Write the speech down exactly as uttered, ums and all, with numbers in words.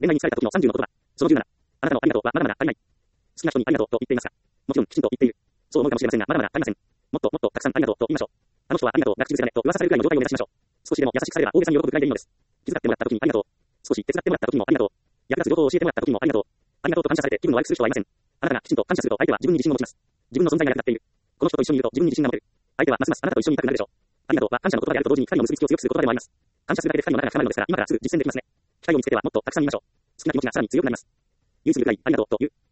恋愛に疲れた時のさんじゅうの言葉。そのじゅうなな。あなたのありがとうはまだまだ足りない。好きな人にありがとうと言っていますが、もちろんきちんと言っている。そう思うかもしれませんが、まだまだ足りません。もっともっとたくさんありがとうと言いましょう。あの人はありがとうが口癖だねと噂されるくらいの状態を目指しましょう。少しでも優しくされれば大げさに喜ぶくらいでいいのです。気遣ってもらった時にありがとう。少し手伝ってもらった時にもありがとう。役立つ情報を教えてもらった時にもありがとう。ありがとうと感謝されて気分を悪くする人はいません。あなたがきちんと感謝すると相手は自分に自信を持ちます。自分の存在がなくなっている。この人と一緒にいると自分に自信が持てる。相手はますますあなたと一緒にいたくなるでしょう。ありがとうは感謝の言葉であると同時に光の結びつきを強くする言葉でもあります。感謝するだけで光の中が深まるのですから、今からすぐ実践できますね。機会を見つけてはもっとたくさん言いましょう。好きな気持ちがさらに強くなります。唯一に言うくらいありがとうと言う。